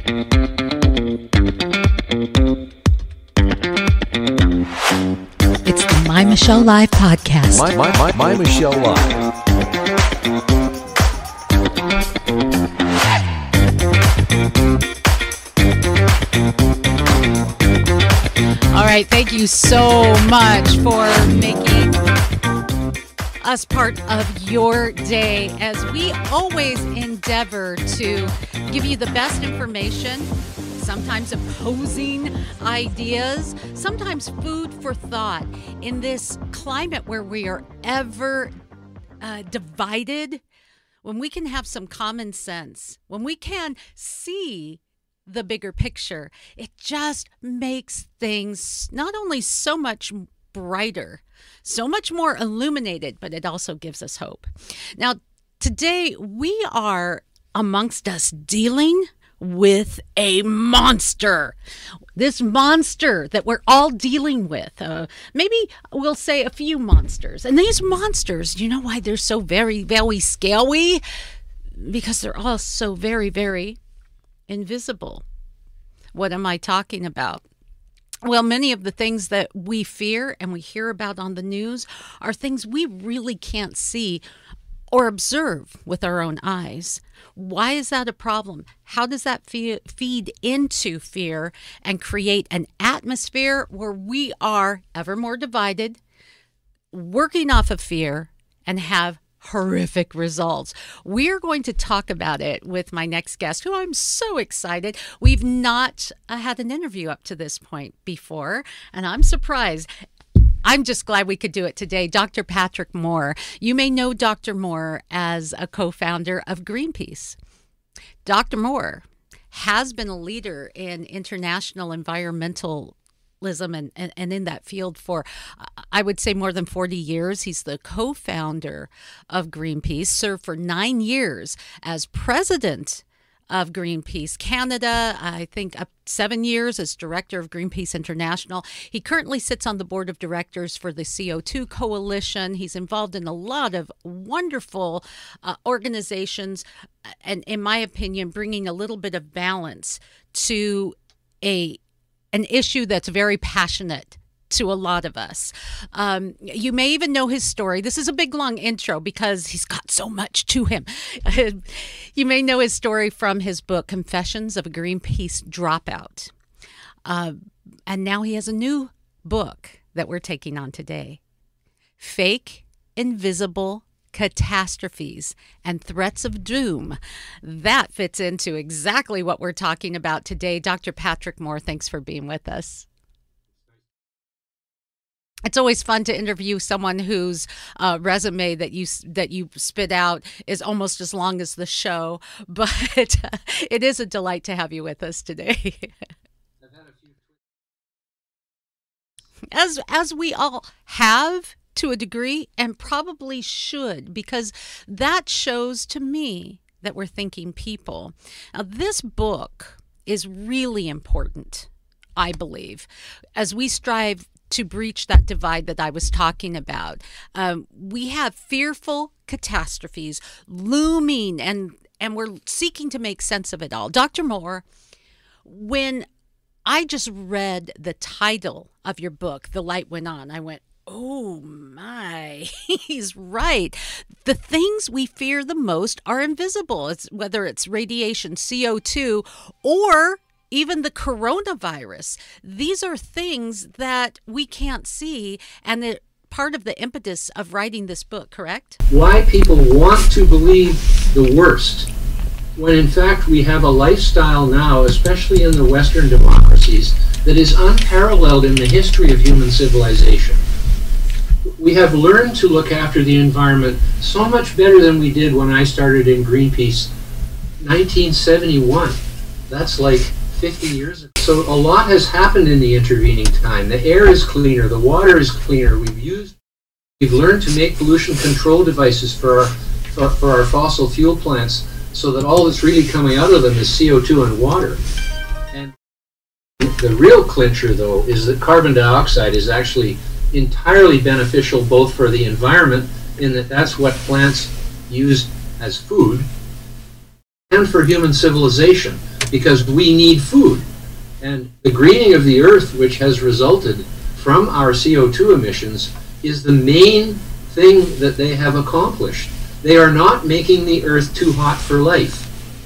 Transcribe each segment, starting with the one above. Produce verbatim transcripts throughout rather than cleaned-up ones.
It's the My Michelle Live podcast. My, my, my, my Michelle Live. All right, thank you so much for making us part of your day as we always endeavor to give you the best information, sometimes opposing ideas, sometimes food for thought in this climate where we are ever uh, divided. When we can have some common sense, when we can see the bigger picture, it just makes things not only so much brighter, so much more illuminated, but it also gives us hope. Now, today we are amongst us dealing with a monster. This monster that we're all dealing with. Uh, maybe we'll say a few monsters. And these monsters, you know why they're so very, very scary? Because they're all so very, very invisible. What am I talking about? Well, many of the things that we fear and we hear about on the news are things we really can't see or observe with our own eyes. Why is that a problem? How does that fe- feed into fear and create an atmosphere where we are ever more divided, working off of fear, and have horrific results? We're going to talk about it with my next guest, who I'm so excited. We've not uh, had an interview up to this point before, and I'm surprised. I'm just glad we could do it today. Doctor Patrick Moore. You may know Doctor Moore as a co-founder of Greenpeace. Doctor Moore has been a leader in international environmental And, and, and in that field for, I would say, more than forty years. He's the co-founder of Greenpeace, served for nine years as president of Greenpeace Canada, I think up seven years as director of Greenpeace International. He currently sits on the board of directors for the C O two Coalition. He's involved in a lot of wonderful uh, organizations, and in my opinion, bringing a little bit of balance to a an issue that's very passionate to a lot of us. Um, you may even know his story. This is a big, long intro because he's got so much to him. You may know his story from his book, Confessions of a Greenpeace Dropout. Uh, and now he has a new book that we're taking on today, Fake Invisible Catastrophes and Threats of Doom. That fits into exactly what we're talking about today. Doctor Patrick Moore, thanks for being with us. It's always fun to interview someone whose uh, resume that you that you spit out is almost as long as the show, but uh, it is a delight to have you with us today. I've had a few. As as we all have, to a degree, and probably should, because that shows to me that we're thinking people. Now, this book is really important, I believe, as we strive to breach that divide that I was talking about. Um, we have fearful catastrophes looming, and, and we're seeking to make sense of it all. Doctor Moore, when I just read the title of your book, The Light Went On, I went, oh my, he's right. The things we fear the most are invisible. It's whether it's radiation, C O two, or even the coronavirus. These are things that we can't see, and they're part of the impetus of writing this book, correct? Why people want to believe the worst, when in fact we have a lifestyle now, especially in the Western democracies, that is unparalleled in the history of human civilization. We have learned to look after the environment so much better than we did when I started in Greenpeace nineteen seventy-one. That's like fifty years ago. So a lot has happened in the intervening time. The air is cleaner, the water is cleaner. We've used, we've learned to make pollution control devices for our, for, for our fossil fuel plants, so that all that's really coming out of them is C O two and water. And the real clincher, though, is that carbon dioxide is actually entirely beneficial both for the environment, in that that's what plants use as food, and for human civilization, because we need food. And the greening of the earth, which has resulted from our C O two emissions, is the main thing that they have accomplished. They are not making the earth too hot for life.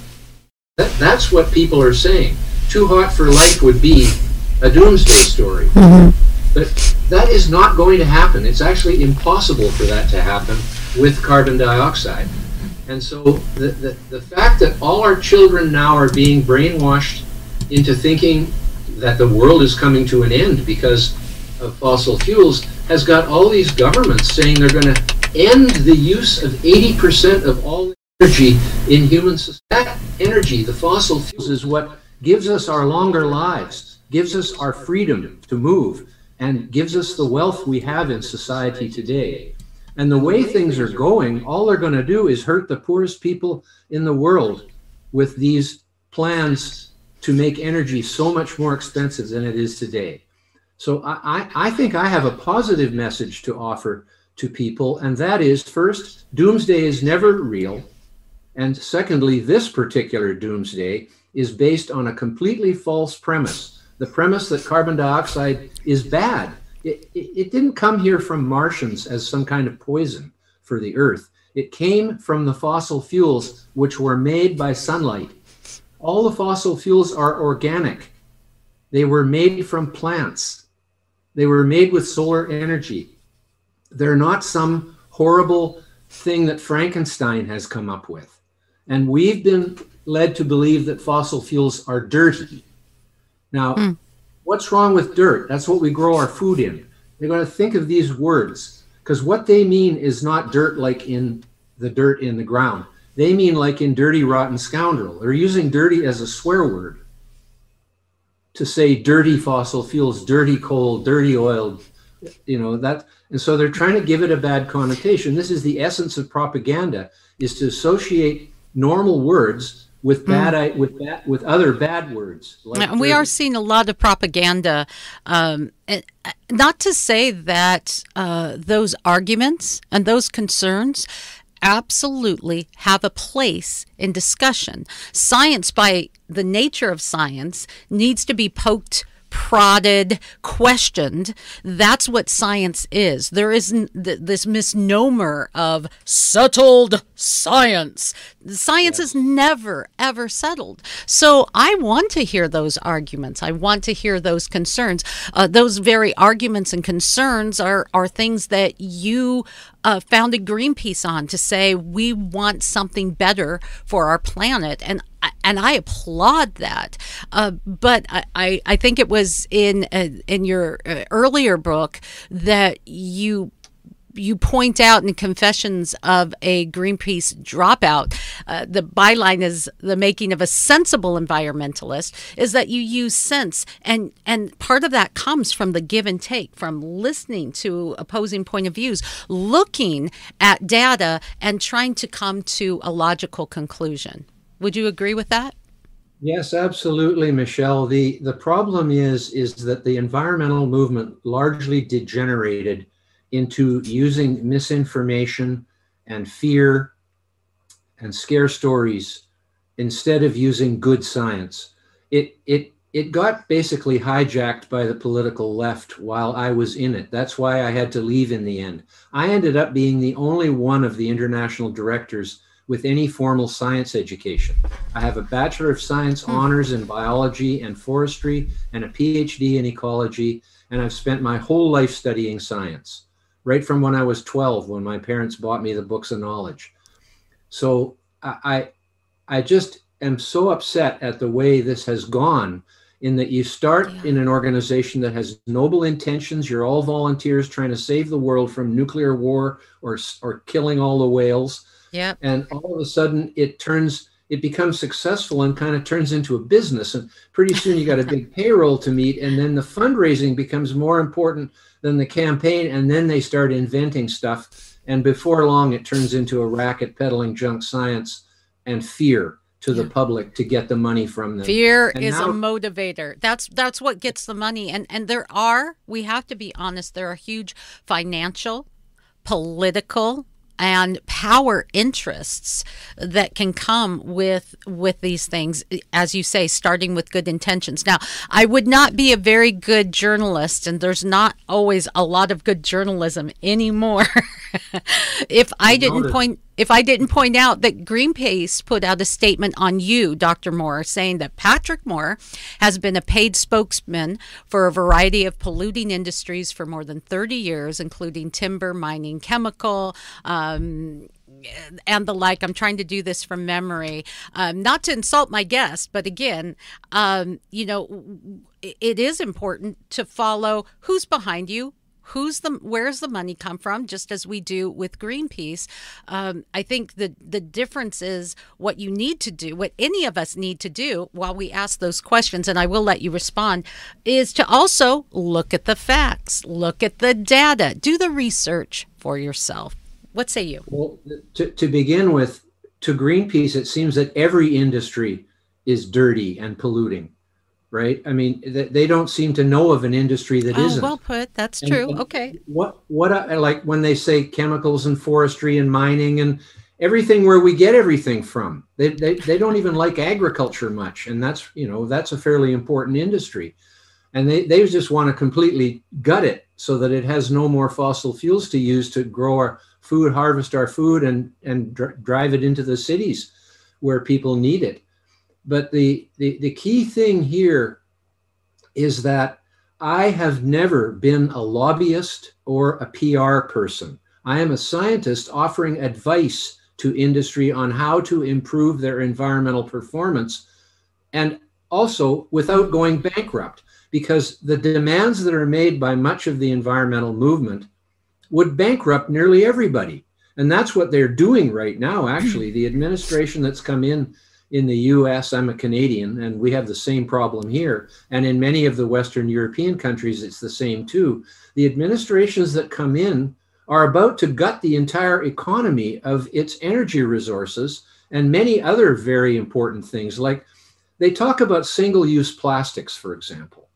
That, that's what people are saying. Too hot for life would be a doomsday story. Mm-hmm. But that is not going to happen. It's actually impossible for that to happen with carbon dioxide. And so the, the, the fact that all our children now are being brainwashed into thinking that the world is coming to an end because of fossil fuels has got all these governments saying they're going to end the use of eighty percent of all energy in human society. That energy, the fossil fuels, is what gives us our longer lives, gives us our freedom to move, and gives us the wealth we have in society today. And the way things are going, all they're going to do is hurt the poorest people in the world with these plans to make energy so much more expensive than it is today. So I, I, I think I have a positive message to offer to people, and that is, first, doomsday is never real. And secondly, this particular doomsday is based on a completely false premise. The premise that carbon dioxide is bad. It, it, it didn't come here from Martians as some kind of poison for the Earth. It came from the fossil fuels which were made by sunlight. All the fossil fuels are organic. They were made from plants. They were made with solar energy. They're not some horrible thing that Frankenstein has come up with. And we've been led to believe that fossil fuels are dirty. Now, mm. what's wrong with dirt? That's what we grow our food in. They're going to think of these words, because what they mean is not dirt like in the dirt in the ground. They mean like in dirty, rotten scoundrel. They're using dirty as a swear word to say dirty fossil fuels, dirty coal, dirty oil, you know, that. And so they're trying to give it a bad connotation. This is the essence of propaganda, is to associate normal words with bad, mm. with bad, with other bad words. Like we are seeing a lot of propaganda. Um, and not to say that uh, those arguments and those concerns absolutely have a place in discussion. Science, by the nature of science, needs to be poked, prodded, questioned. That's what science is. There isn't th- this misnomer of settled science. Science yes. is never, ever settled. So I want to hear those arguments. I want to hear those concerns. Uh, those very arguments and concerns are, are things that you uh, founded Greenpeace on, to say we want something better for our planet. And And I applaud that, uh, but I, I think it was in uh, in your uh, earlier book that you you point out in Confessions of a Greenpeace Dropout, uh, the byline is the making of a sensible environmentalist, is that you use sense, and and part of that comes from the give and take, from listening to opposing point of views, looking at data, and trying to come to a logical conclusion. Would you agree with that? Yes, absolutely, Michelle. The the problem is is that the environmental movement largely degenerated into using misinformation and fear and scare stories instead of using good science. It it it got basically hijacked by the political left while I was in it. That's why I had to leave in the end. I ended up being the only one of the international directors with any formal science education. I have a Bachelor of Science mm. honors in biology and forestry and a P H D in ecology, and I've spent my whole life studying science, right from when I was twelve, when my parents bought me the books of knowledge. So I, I just am so upset at the way this has gone, in that you start yeah. in an organization that has noble intentions. You're all volunteers trying to save the world from nuclear war or, or killing all the whales. Yeah. And all of a sudden it turns, it becomes successful and kind of turns into a business. And pretty soon you got a big payroll to meet. And then the fundraising becomes more important than the campaign. And then they start inventing stuff. And before long, it turns into a racket peddling junk science and fear to the public to get the money from them. Fear and is now, a motivator. That's that's what gets the money. And and there are, we have to be honest, there are huge financial, political, and power interests that can come with with these things, as you say, starting with good intentions. Now, I would not be a very good journalist, and there's not always a lot of good journalism anymore, if I didn't point if I didn't point out that Greenpeace put out a statement on you, Doctor Moore, saying that Patrick Moore has been a paid spokesman for a variety of polluting industries for more than thirty years, including timber, mining, chemical, um, and the like. I'm trying to do this from memory, um, not to insult my guest, but again, um, you know, it is important to follow who's behind you. Who's the where's the money come from? Just as we do with Greenpeace, um, I think the the difference is what you need to do, what any of us need to do while we ask those questions. And I will let you respond. Is to also look at the facts, look at the data, do the research for yourself. What say you? Well, to to begin with, to Greenpeace, it seems that every industry is dirty and polluting. Right? I mean, they don't seem to know of an industry that oh, isn't. Well put. That's and, true. and okay. What what I like when they say chemicals and forestry and mining and everything where we get everything from. They they they don't even like agriculture much, and that's you know that's a fairly important industry, and they they just want to completely gut it so that it has no more fossil fuels to use to grow our food, harvest our food, and and dr- drive it into the cities where people need it. But the, the, the key thing here is that I have never been a lobbyist or a P R person. I am a scientist offering advice to industry on how to improve their environmental performance, and also without going bankrupt, because the demands that are made by much of the environmental movement would bankrupt nearly everybody. And that's what they're doing right now, actually. The administration that's come in in the U S, I'm a Canadian, and we have the same problem here. And in many of the Western European countries, it's the same too. The administrations that come in are about to gut the entire economy of its energy resources and many other very important things. Like they talk about single-use plastics, for example.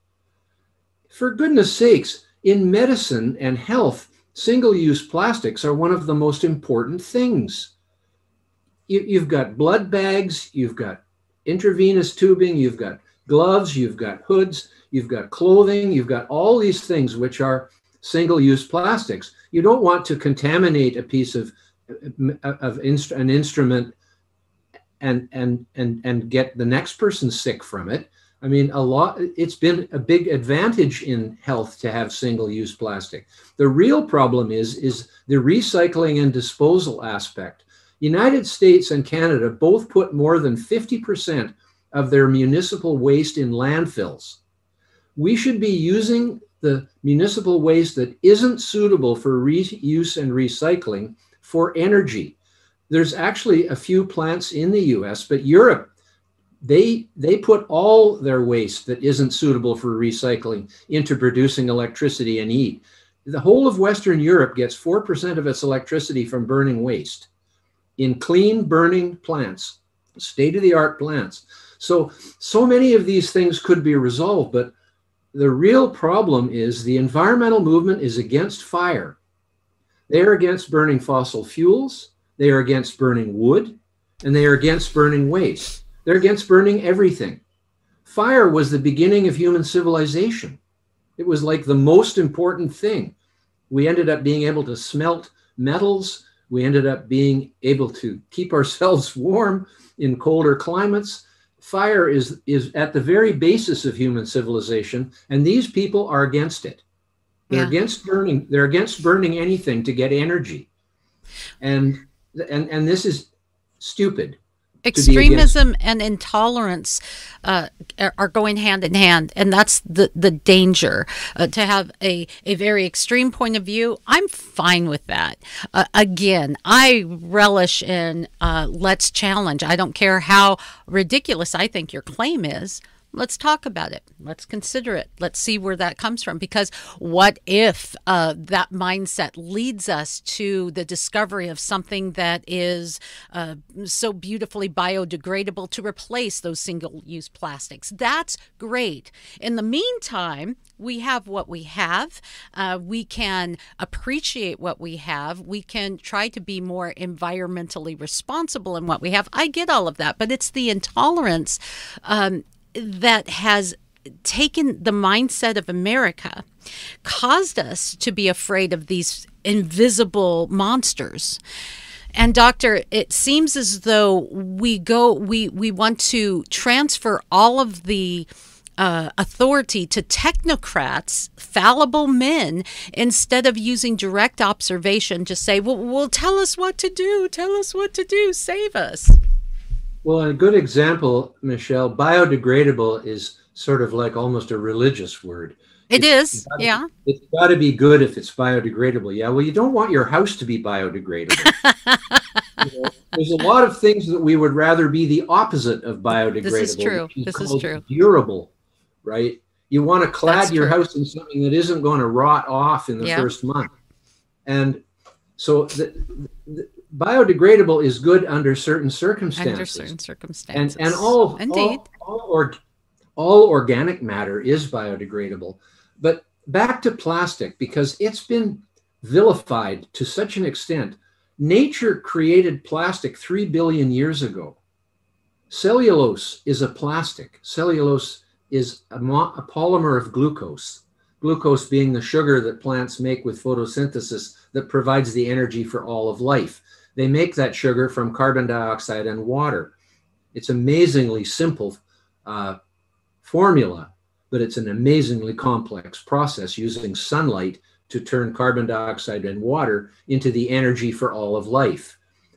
For goodness sakes, in medicine and health, single-use plastics are one of the most important things. You've got blood bags, you've got intravenous tubing, you've got gloves, you've got hoods, you've got clothing, you've got all these things which are single-use plastics. You don't want to contaminate a piece of, of inst- an instrument and, and, and, and get the next person sick from it. I mean, a lot, it's been a big advantage in health to have single-use plastic. The real problem is, is the recycling and disposal aspect. United States and Canada both put more than fifty percent of their municipal waste in landfills. We should be using the municipal waste that isn't suitable for reuse and recycling for energy. There's actually a few plants in the U S, but Europe, they, they put all their waste that isn't suitable for recycling into producing electricity and heat. The whole of Western Europe gets four percent of its electricity from burning waste in clean burning plants, state-of-the-art plants. So, so many of these things could be resolved, but the real problem is the environmental movement is against fire. They are against burning fossil fuels, they are against burning wood, and they are against burning waste. They're against burning everything. Fire was the beginning of human civilization. It was like the most important thing. We ended up being able to smelt metals. We ended up being able to keep ourselves warm in colder climates. Fire is, is at the very basis of human civilization, and these people are against it. They're yeah. against burning. They're against burning anything to get energy, and and and this is stupid. Extremism and intolerance uh, are going hand in hand, and that's the, the danger. Uh, to have a, a very extreme point of view, I'm fine with that. Uh, again, I relish in uh, let's challenge. I don't care how ridiculous I think your claim is, let's talk about it. Let's consider it. Let's see where that comes from. Because what if uh, that mindset leads us to the discovery of something that is uh, so beautifully biodegradable to replace those single-use plastics? That's great. In the meantime, we have what we have. Uh, we can appreciate what we have. We can try to be more environmentally responsible in what we have. I get all of that, but it's the intolerance um, that has taken the mindset of America, caused us to be afraid of these invisible monsters. And doctor, it seems as though we go, we, we want to transfer all of the uh, authority to technocrats, fallible men, instead of using direct observation to say, well, well, tell us what to do, tell us what to do, save us. Well, a good example, Michelle, biodegradable is sort of like almost a religious word. It it's is, gotta, yeah. It's got to be good if it's biodegradable. Yeah, well, you don't want your house to be biodegradable. You know, there's a lot of things that we would rather be the opposite of biodegradable. This is true. Is this is true. Durable, right? You want to clad That's your true. house in something that isn't going to rot off in the Yeah. first month. And so the, the biodegradable is good under certain circumstances. Under certain circumstances. And and all Indeed. all all, or, all organic matter is biodegradable. But back to plastic, because it's been vilified to such an extent. Nature created plastic three billion years ago. Cellulose is a plastic. Cellulose is a, mo- a polymer of glucose. Glucose being the sugar that plants make with photosynthesis that provides the energy for all of life. They make that sugar from carbon dioxide and water. It's amazingly simple uh, formula, but it's an amazingly complex process using sunlight to turn carbon dioxide and water into the energy for all of life.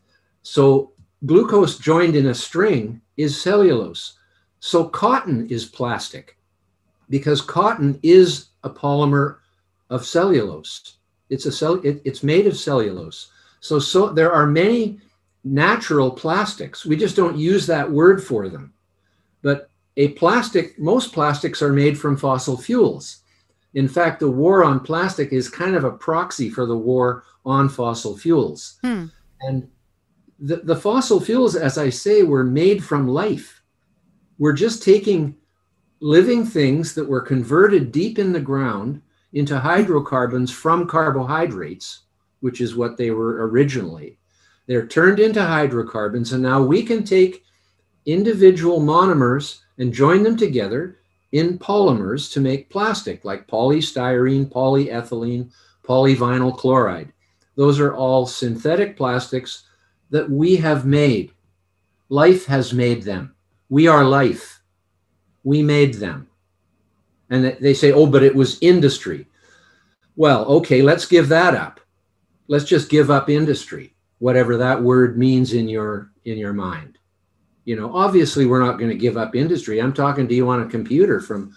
So glucose joined in a string is cellulose. So cotton is plastic because cotton is a polymer of cellulose. It's a cell, it, it's made of cellulose. So, so there are many natural plastics. We just don't use that word for them. But a plastic, most plastics are made from fossil fuels. In fact, the war on plastic is kind of a proxy for the war on fossil fuels. Hmm. And the, the fossil fuels, as I say, were made from life. We're just taking living things that were converted deep in the ground into hydrocarbons from carbohydrates, which is what they were originally. They're turned into hydrocarbons, and now we can take individual monomers and join them together in polymers to make plastic, like polystyrene, polyethylene, polyvinyl chloride. Those are all synthetic plastics that we have made. Life has made them. We are life. We made them. And they say, oh, but it was industry. Well, okay, let's give that up. Let's just give up industry, whatever that word means in your in your mind. You know, obviously we're not going to give up industry. I'm talking to you on a computer from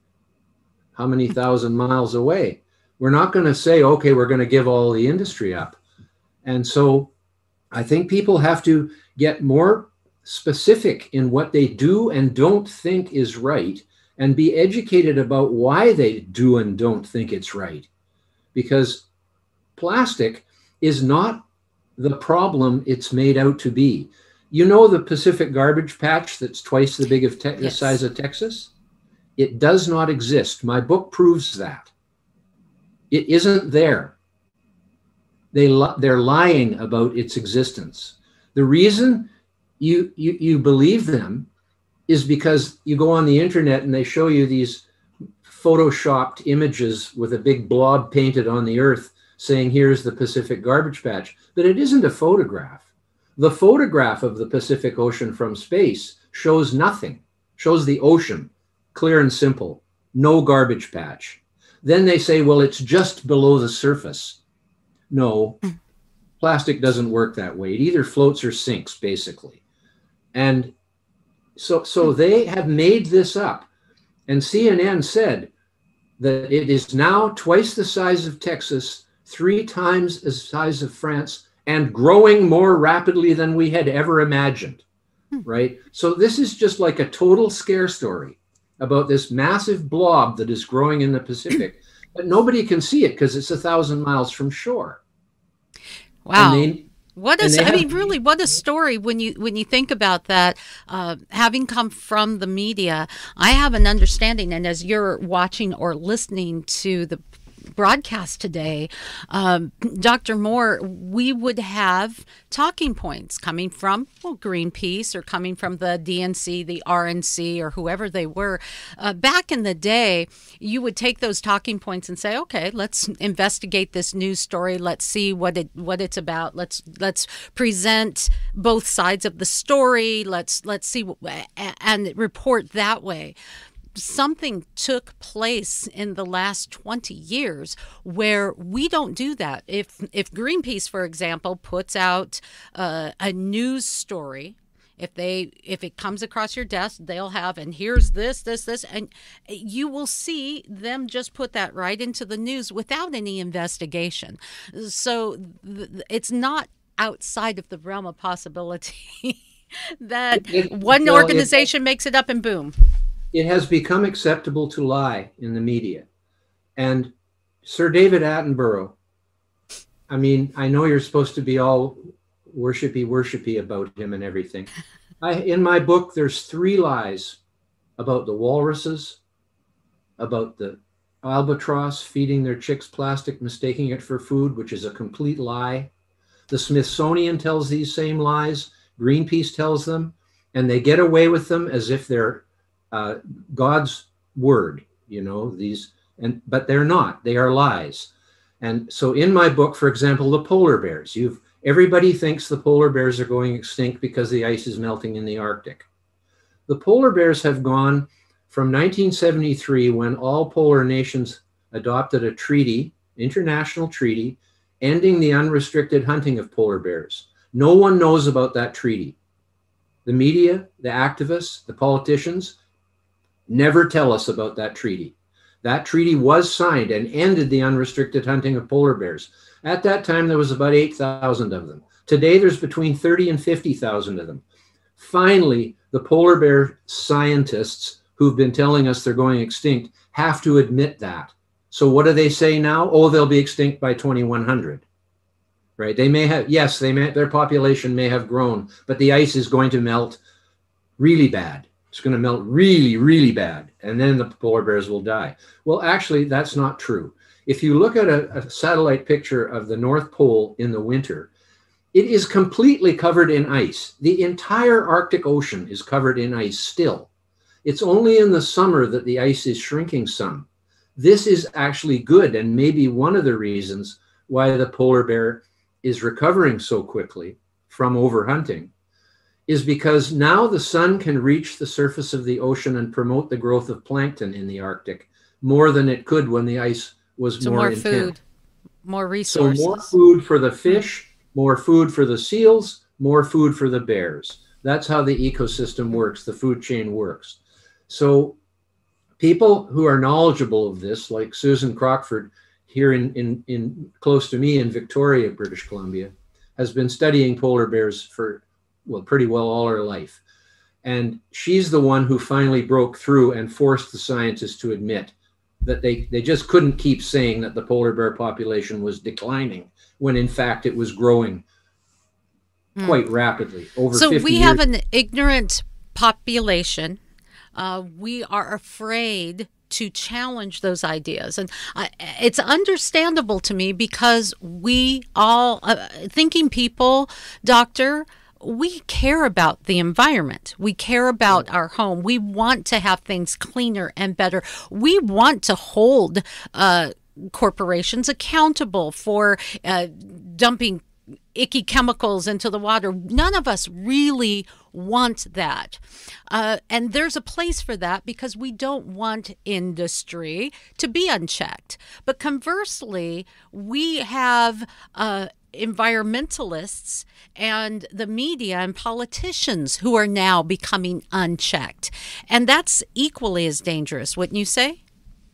how many thousand miles away. We're not going to say, okay, we're going to give all the industry up. And so I think people have to get more specific in what they do and don't think is right, and be educated about why they do and don't think it's right. Because plastic is not the problem it's made out to be. You know the Pacific garbage patch that's twice the big of te- the Yes. size of Texas? It does not exist. My book proves that. It isn't there. They li- they're lying about its existence. The reason you, you you believe them is because you go on the internet and they show you these photoshopped images with a big blob painted on the earth saying, here's the Pacific garbage patch. But it isn't a photograph. The photograph of the Pacific Ocean from space shows nothing, shows the ocean, clear and simple, no garbage patch. Then they say, well, it's just below the surface. No, plastic doesn't work that way. It either floats or sinks, basically. And so, so they have made this up. And C N N said that it is now twice the size of Texas, three times the size of France, and growing more rapidly than we had ever imagined, right? So this is just like a total scare story. about this massive blob that is growing in the Pacific, but nobody can see it because it's a thousand miles from shore. Wow. And they, What is, and I they mean, have- really, what a story when you when you think about that, uh, having come from the media, I have an understanding, and as you're watching or listening to the broadcast today, um, Doctor Moore, we would have talking points coming from, well, Greenpeace or coming from the D N C, the R N C, or whoever they were. Uh, back in the day, you would take those talking points and say, okay, let's investigate this news story. Let's see what it what it's about. Let's let's present both sides of the story. Let's let's see and report that way. Something took place in the last twenty years where we don't do that. If if Greenpeace, for example, puts out uh, a news story, if they if it comes across your desk, they'll have, and here's this, this, this, and you will see them just put that right into the news without any investigation. So th- it's not outside of the realm of possibility that It- it- one well, it- organization makes it up and boom. It has become acceptable to lie in the media. And Sir David Attenborough, I mean, I know you're supposed to be all worshipy, worshipy about him and everything. I, in my book, there's three lies about the walruses, about the albatross feeding their chicks plastic, mistaking it for food, which is a complete lie. The Smithsonian tells these same lies. Greenpeace tells them, and they get away with them as if they're Uh, God's word, you know, these, and but they're not, they are lies. And so in my book, for example, the polar bears, you've everybody thinks the polar bears are going extinct because the ice is melting in the Arctic. The polar bears have gone from nineteen seventy-three, when all polar nations adopted a treaty, international treaty, ending the unrestricted hunting of polar bears. No one knows about that treaty. The media, the activists, the politicians never tell us about that treaty. That treaty was signed and ended the unrestricted hunting of polar bears. At that time, there was about eight thousand of them. Today, there's between thirty and fifty thousand of them. Finally, the polar bear scientists who've been telling us they're going extinct have to admit that. So what do they say now? Oh, they'll be extinct by twenty-one hundred. Right? They may have, yes, they may, their population may have grown, but the ice is going to melt really bad. It's going to melt really, really bad, and then the polar bears will die. Well, actually, that's not true. If you look at a, a satellite picture of the North Pole in the winter, it is completely covered in ice. The entire Arctic Ocean is covered in ice still. It's only in the summer that the ice is shrinking some. This is actually good, and maybe one of the reasons why the polar bear is recovering so quickly from overhunting is because now the sun can reach the surface of the ocean and promote the growth of plankton in the Arctic more than it could when the ice was So more, more intense. food, more resources. So more food for the fish, more food for the seals, more food for the bears. That's how the ecosystem works, the food chain works. So people who are knowledgeable of this, like Susan Crockford here in, in, in close to me in Victoria, British Columbia, has been studying polar bears for, well, pretty well all her life. And she's the one who finally broke through and forced the scientists to admit that they, they just couldn't keep saying that the polar bear population was declining when in fact it was growing mm. quite rapidly over so fifty we years. have an ignorant population. Uh, we are afraid to challenge those ideas. And uh, it's understandable to me because we all, uh, thinking people, doctor, we care about the environment. We care about our home. We want to have things cleaner and better. We want to hold uh, corporations accountable for uh, dumping icky chemicals into the water. None of us really want that. Uh, and there's a place for that because we don't want industry to be unchecked. But conversely, we have uh, environmentalists and the media and politicians who are now becoming unchecked. And that's equally as dangerous, wouldn't you say?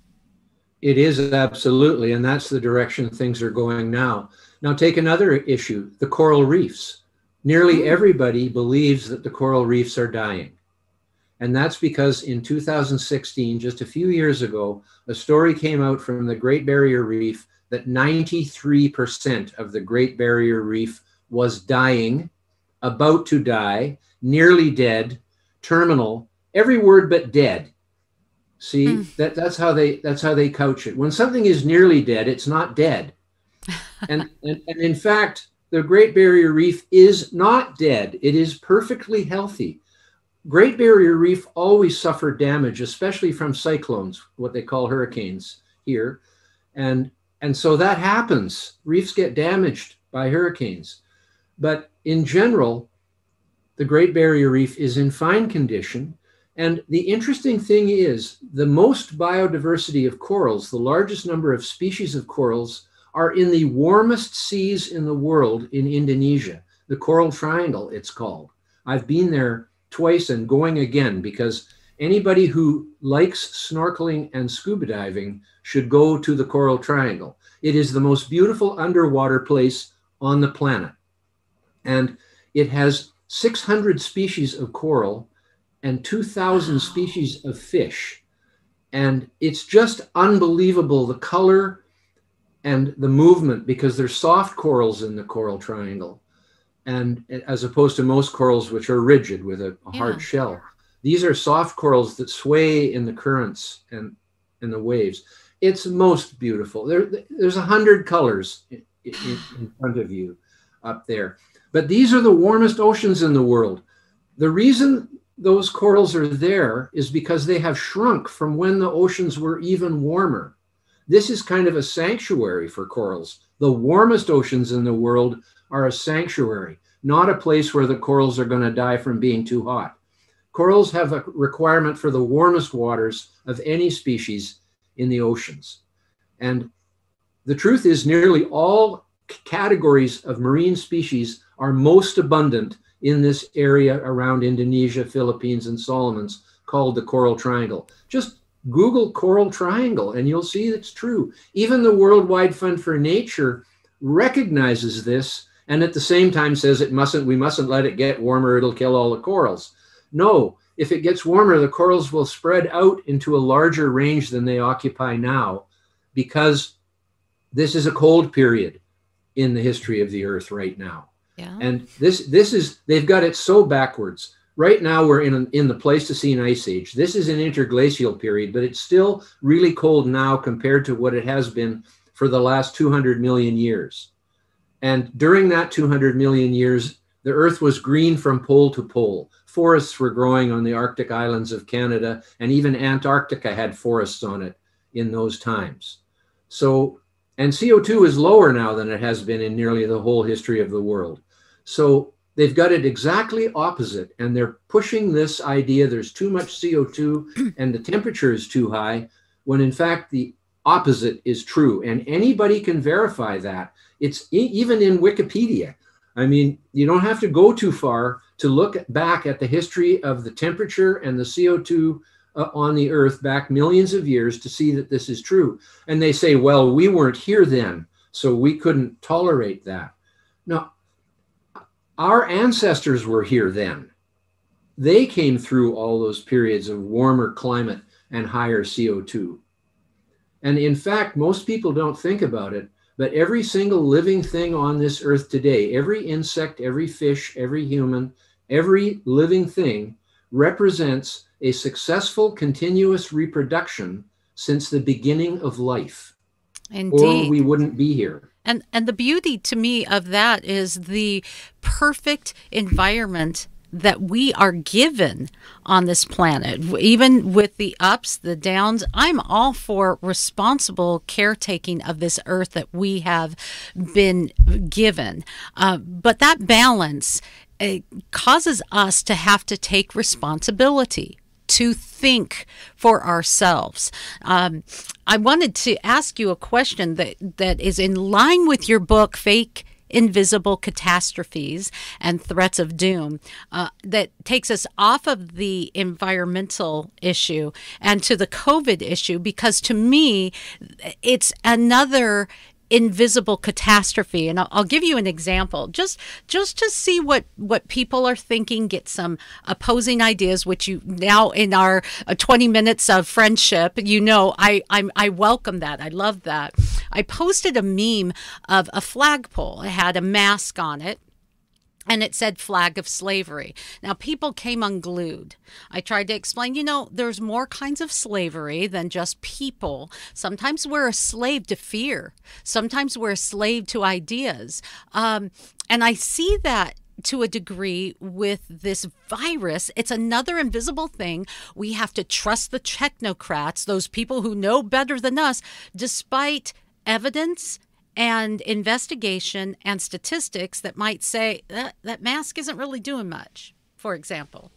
It is, absolutely. And that's the direction things are going now. Now, take another issue, the coral reefs. Nearly everybody believes that the coral reefs are dying. And that's because in two thousand sixteen, just a few years ago, a story came out from the Great Barrier Reef that ninety-three percent of the Great Barrier Reef was dying, about to die, nearly dead, terminal, every word but dead. See, mm. that, that's how they that's how they couch it. When something is nearly dead, it's not dead. and, and, and in fact, the Great Barrier Reef is not dead. It is perfectly healthy. Great Barrier Reef always suffered damage, especially from cyclones, what they call hurricanes here. And, and so that happens. Reefs get damaged by hurricanes. But in general, the Great Barrier Reef is in fine condition. And the interesting thing is the most biodiversity of corals, the largest number of species of corals, are in the warmest seas in the world in Indonesia, the Coral Triangle, it's called. I've been there twice and going again because anybody who likes snorkeling and scuba diving should go to the Coral Triangle. It is the most beautiful underwater place on the planet. And it has six hundred species of coral and two thousand species of fish. And it's just unbelievable, the color and the movement, because there's soft corals in the Coral Triangle. And as opposed to most corals, which are rigid with a, a hard yeah. shell. These are soft corals that sway in the currents and in the waves. It's most beautiful. There, there's a hundred colors in, in, in front of you up there. But these are the warmest oceans in the world. The reason those corals are there is because they have shrunk from when the oceans were even warmer. This is kind of a sanctuary for corals. The warmest oceans in the world are a sanctuary, not a place where the corals are going to die from being too hot. Corals have a requirement for the warmest waters of any species in the oceans. And the truth is nearly all categories of marine species are most abundant in this area around Indonesia, Philippines, and Solomons, called the Coral Triangle. Just Google Coral Triangle and you'll see it's true. Even the Worldwide Fund for Nature recognizes this and at the same time says it mustn't, we mustn't let it get warmer, it'll kill all the corals. No, if it gets warmer, the corals will spread out into a larger range than they occupy now, because this is a cold period in the history of the Earth right now. Yeah. And this this is, they've got it so backwards. Right now we're in, an, in the Pleistocene Ice Age. This is an interglacial period, but it's still really cold now compared to what it has been for the last two hundred million years. And during that two hundred million years, the Earth was green from pole to pole. Forests were growing on the Arctic islands of Canada, and even Antarctica had forests on it in those times. So, and C O two is lower now than it has been in nearly the whole history of the world. So they've got it exactly opposite, and they're pushing this idea there's too much C O two and the temperature is too high, when in fact the opposite is true. And anybody can verify that. It's e- even in Wikipedia. I mean, you don't have to go too far to look back at the history of the temperature and the C O two uh, on the Earth back millions of years to see that this is true. And they say, well, we weren't here then, so we couldn't tolerate that. No, our ancestors were here then. They came through all those periods of warmer climate and higher C O two. And in fact, most people don't think about it, but every single living thing on this earth today, every insect, every fish, every human, every living thing represents a successful continuous reproduction since the beginning of life. Indeed. Or we wouldn't be here. And and the beauty to me of that is the perfect environment that we are given on this planet, even with the ups, the downs. I'm all for responsible caretaking of this earth that we have been given. Uh, but that balance uh, causes us to have to take responsibility, to think for ourselves. Um, I wanted to ask you a question that, that is in line with your book, Fake Invisible Catastrophes and Threats of Doom, uh, that takes us off of the environmental issue and to the COVID issue, because to me, it's another invisible catastrophe. And I'll, I'll give you an example, just just to see what what people are thinking, get some opposing ideas, which you now in our uh, twenty minutes of friendship, you know, I I'm, I welcome that. I love that. I posted a meme of a flagpole. It had a mask on it, and it said flag of slavery. Now, people came unglued. I tried to explain, you know, there's more kinds of slavery than just people. Sometimes we're a slave to fear. Sometimes we're a slave to ideas. Um, and I see that to a degree with this virus. It's another invisible thing. We have to trust the technocrats, those people who know better than us, despite evidence and investigation and statistics that might say that that mask isn't really doing much, for example.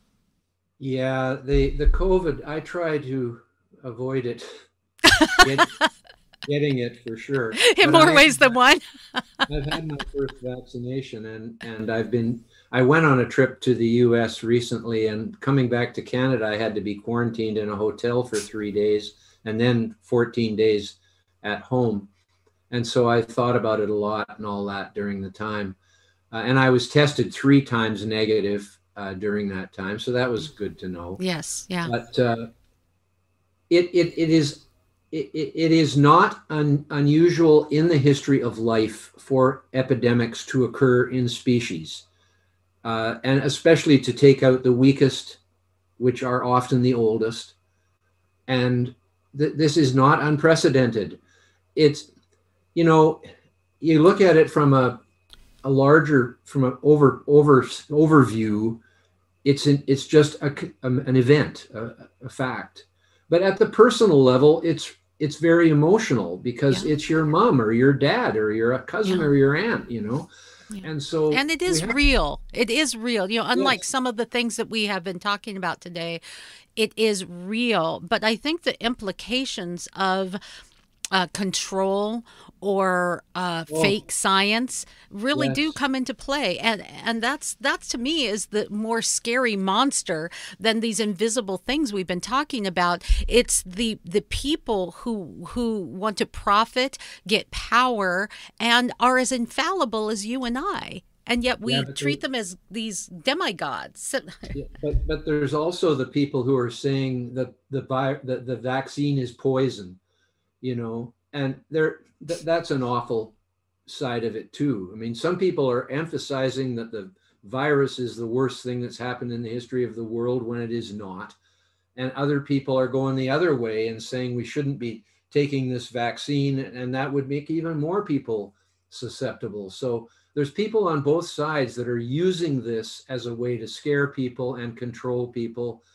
Yeah, the, the COVID, I try to avoid it, Get, getting it for sure. In but more I, ways than one. I've had my first vaccination, and, and I've been, I went on a trip to the U S recently, and coming back to Canada, I had to be quarantined in a hotel for three days and then fourteen days at home. And so I thought about it a lot and all that during the time. Uh, and I was tested three times negative uh, during that time. So that was good to know. Yes. Yeah. But uh, it, it, it is it, it is not un, unusual in the history of life for epidemics to occur in species. Uh, and especially to take out the weakest, which are often the oldest. And th- this is not unprecedented. It's, you know, you look at it from a, a larger, from an over, over, overview, it's an, it's just a, an event, a, a fact. But at the personal level, it's it's very emotional because yeah. it's your mom or your dad or your cousin yeah. or your aunt, you know. Yeah. And so, and it is have, real. It is real. You know, unlike yes. some of the things that we have been talking about today, it is real. But I think the implications of Uh, control or uh, oh. fake science really yes. do come into play, and and that's that's to me is the more scary monster than these invisible things we've been talking about. It's the the people who who want to profit, get power, and are as infallible as you and I. And yet we yeah, treat them as these demigods. yeah, but but there's also the people who are saying that the vi- the, the vaccine is poison. You know, and there th- that's an awful side of it too. I mean, some people are emphasizing that the virus is the worst thing that's happened in the history of the world when it is not. And other people are going the other way and saying we shouldn't be taking this vaccine, and that would make even more people susceptible. So there's people on both sides that are using this as a way to scare people and control people.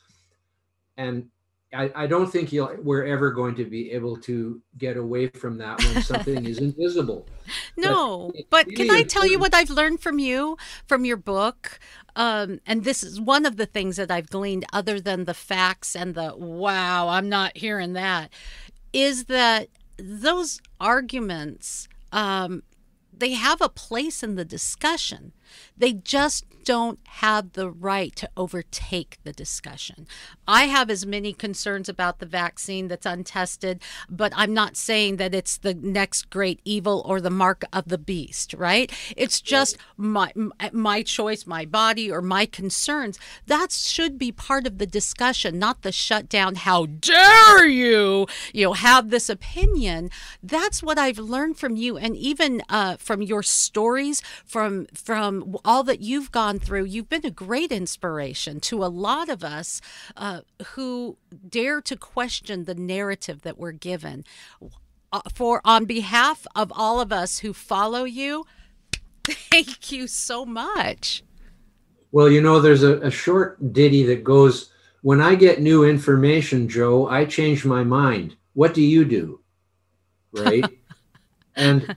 And I, I don't think you'll, we're ever going to be able to get away from that when something is invisible. No, but, but really can I tell you what I've learned from you, from your book? Um, and this is one of the things that I've gleaned, other than the facts and the, wow, I'm not hearing that, is that those arguments, um, they have a place in the discussion. They just don't have the right to overtake the discussion. I have as many concerns about the vaccine that's untested, but I'm not saying that it's the next great evil or the mark of the beast, right? It's just my my choice, my body, or my concerns. That should be part of the discussion, not the shutdown. How dare you, you know, have this opinion? That's what I've learned from you, and even uh, from your stories, from from all that you've gone through. You've been a great inspiration to a lot of us uh, who dare to question the narrative that we're given. Uh, for on behalf of all of us who follow you, thank you so much. Well, you know, there's a, a short ditty that goes, when I get new information, Joe, I change my mind. What do you do? Right? And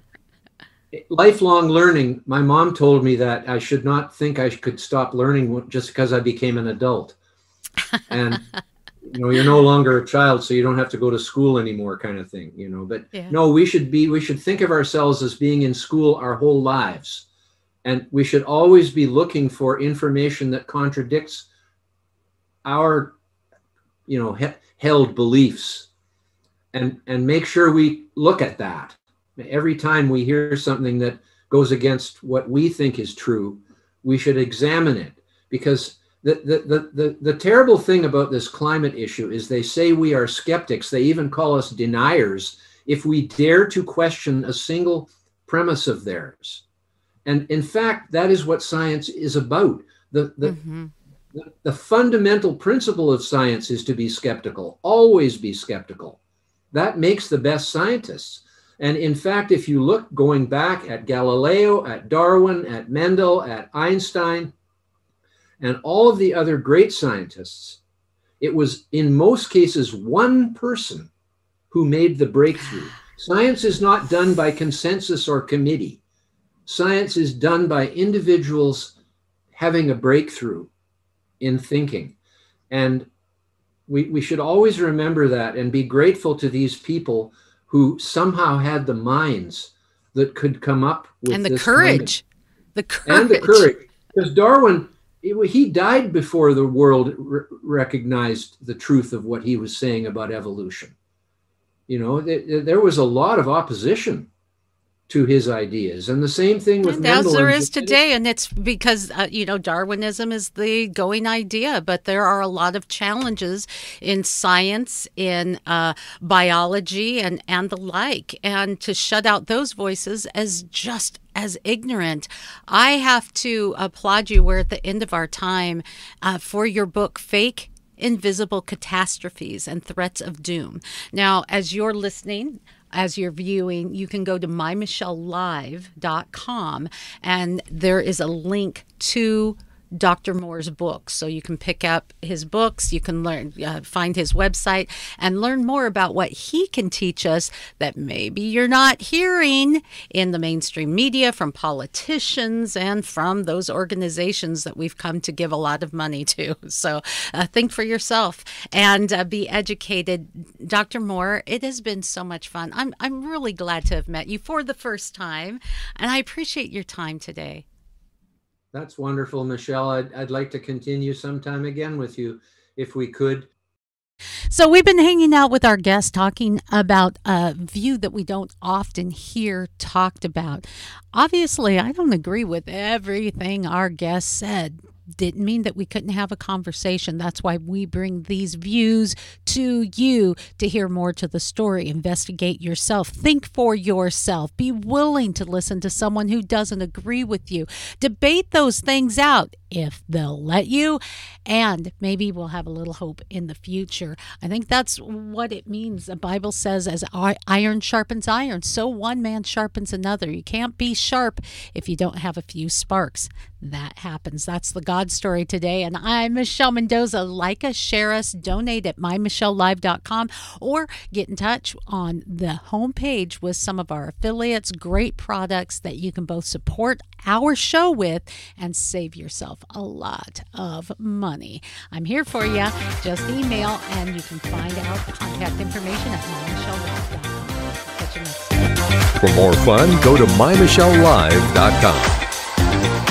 lifelong learning, my mom told me that I should not think I could stop learning just because I became an adult. And, you know, you're no longer a child, so you don't have to go to school anymore, kind of thing, you know. But yeah. no, we should be, we should think of ourselves as being in school our whole lives. And we should always be looking for information that contradicts our, you know, he- held beliefs, and, and make sure we look at that. Every time we hear something that goes against what we think is true, we should examine it. Because the, the, the, the, the terrible thing about this climate issue is they say we are skeptics. They even call us deniers if we dare to question a single premise of theirs. And in fact, that is what science is about. The, the, mm-hmm. the, the fundamental principle of science is to be skeptical, always be skeptical. That makes the best scientists. And in fact, if you look going back at Galileo, at Darwin, at Mendel, at Einstein, and all of the other great scientists, it was in most cases one person who made the breakthrough. Science is not done by consensus or committee. Science is done by individuals having a breakthrough in thinking. And we, we should always remember that and be grateful to these people who somehow had the minds that could come up with and the this courage, kind of, the courage, and the courage. Because Darwin, he died before the world r- recognized the truth of what he was saying about evolution. You know, th- there was a lot of opposition to his ideas, and the same thing with and Mendel. As there is today, and it's because uh, you know, Darwinism is the going idea, but there are a lot of challenges in science, in uh, biology, and and the like, and to shut out those voices as just as ignorant. I have to applaud you. We're at the end of our time uh, for your book, Fake Invisible Catastrophes and Threats of Doom. Now, as you're listening, as you're viewing, you can go to my michelle live dot com, and there is a link to Doctor Moore's books. So you can pick up his books, you can learn, uh, find his website, and learn more about what he can teach us that maybe you're not hearing in the mainstream media from politicians and from those organizations that we've come to give a lot of money to. So uh, think for yourself and uh, be educated. Doctor Moore, it has been so much fun. I'm, I'm really glad to have met you for the first time, and I appreciate your time today. That's wonderful, Michelle. I'd, I'd like to continue sometime again with you if we could. So we've been hanging out with our guests talking about a view that we don't often hear talked about. Obviously, I don't agree with everything our guest said. Didn't mean that we couldn't have a conversation. That's why we bring these views to you to hear more to the story. Investigate yourself. Think for yourself. Be willing to listen to someone who doesn't agree with you. Debate those things out if they'll let you, and maybe we'll have a little hope in the future. I think that's what it means. The Bible says, as iron sharpens iron, so one man sharpens another. You can't be sharp if you don't have a few sparks. That happens. That's the God story today. And I'm Michelle Mendoza. Like us, share us, donate at my michelle live dot com, or get in touch on the homepage with some of our affiliates. Great products that you can both support our show with and save yourself a lot of money. I'm here for you. Just email and you can find out contact information at my michelle live dot com. Catch you next time. For more fun, go to my michelle live dot com.